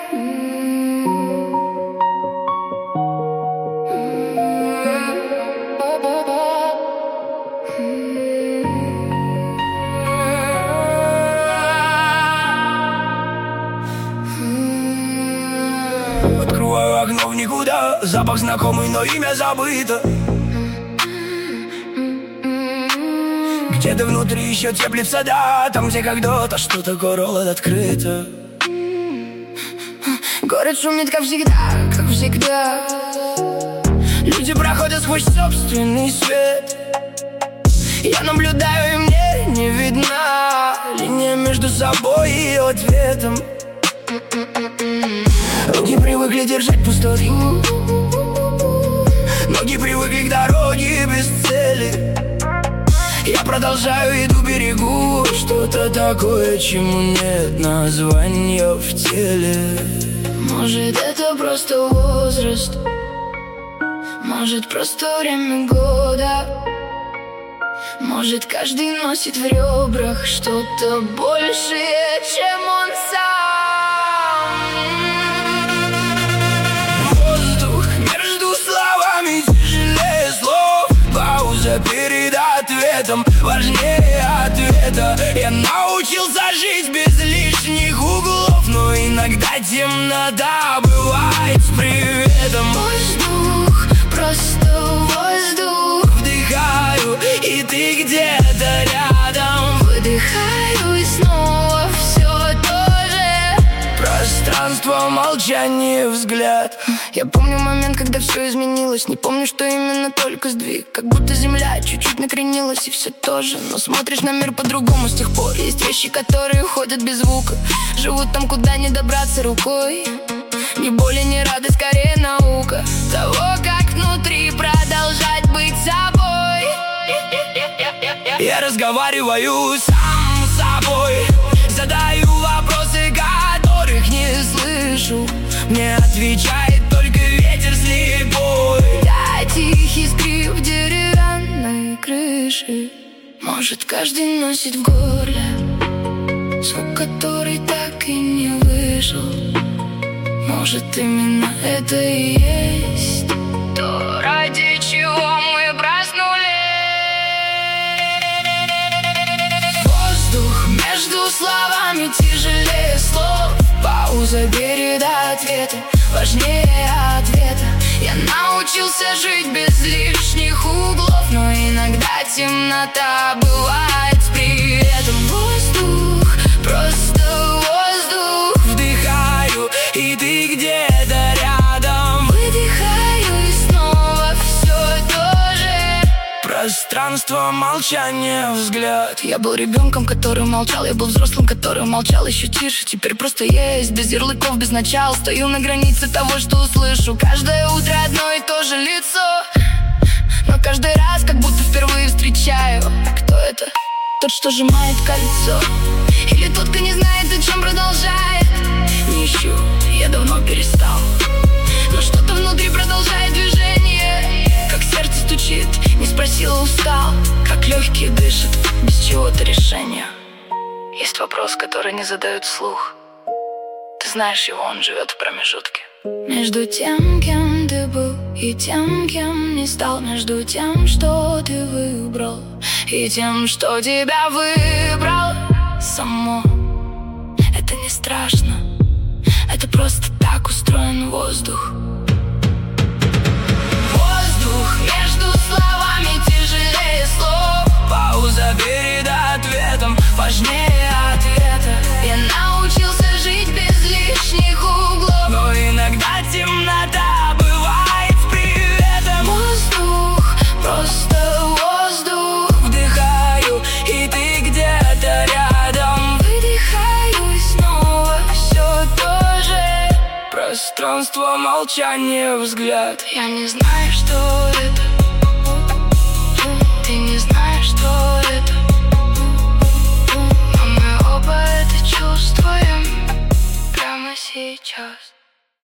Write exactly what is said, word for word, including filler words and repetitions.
Открываю окно в никуда, запах знакомый, но имя забыто. Где-то внутри еще теплится, да, там, где когда-то что-то город открыто. Город шумит, как всегда, как всегда. Люди проходят сквозь собственный свет. Я наблюдаю, и мне не видна линия между собой и ответом. Руки привыкли держать пустоту, ноги привыкли к дороге без цели. Я продолжаю, иду, берегу что-то такое, чему нет названия в теле. Может, это просто возраст, может, просто время года. Может, каждый носит в ребрах что-то большее, чем он сам. Воздух между словами тяжелее слов. Пауза перед ответом важнее ответа. Я научился жить без лишних углов, но иногда темнота бывает с приветом. Воздух, просто воздух. Вдыхаю, и ты где-то рядом. Выдыхаю, и снова все то же. Пространство, молчание, взгляд. Я помню момент, когда все изменилось. Не помню, что именно, только сдвиг. Как будто земля чуть-чуть накренилась, и все то же. Но смотришь на мир по-другому с тех пор. Есть вещи, которые уходят без звука, живут там, куда не добраться рукой. Ни боли, ни радость, скорее наука того, как внутри продолжать быть собой. Я разговариваю сам с собой, задаю вопросы, которых не слышу. Мне отвечает только ветер слепой. Да, тихий скрип деревянной крыши. Может, каждый носит в горле звук, который так и не вышел. Может, именно это и есть то, ради чего мы проснулись. Воздух между словами тяжелее слов. Пауза перед ответом важнее ответа. Я научился жить без лишних углов, но иногда темнота бывает с приветом. Воздух, просто воздух. Вдыхаю, и ты где-то рядом. Выдыхаю, и снова все то же. Пространство, молчание, взгляд. Я был ребенком, который молчал. Я был взрослым, который молчал еще тише. Теперь просто есть, без ярлыков, без начала. Стою на границе того, что услышу. Каждое утро одно и то же лицо, но каждый раз как будто впервые встречаю. Кто это? Тот, что сжимает кольцо? Или тот, кто не знает, зачем продолжает? Не ищу, я давно перестал, но что-то внутри продолжает движение. Как сердце стучит, не спросил, устал. Как легкие дышат, без чего-то решения. Есть вопрос, который не задают вслух. Ты знаешь его, он живет в промежутке между тем, кем ты был, и тем, кем не стал. Между тем, что ты выбрал, и тем, что тебя выбрал. Само это не страшно, это просто так устроен воздух. Воздух между словами тяжелее слов. Пауза перед ответом важнее ответа. Я научился жить без лишних углов, но иногда темнота бывает с приветом. Воздух, просто воздух. Вдыхаю, и ты где-то рядом. Выдыхаю, и снова все то же. Пространство, молчание, взгляд. Я не знаю, что это. Ты не знаешь, что это. Но мы оба это чувствуем прямо сейчас.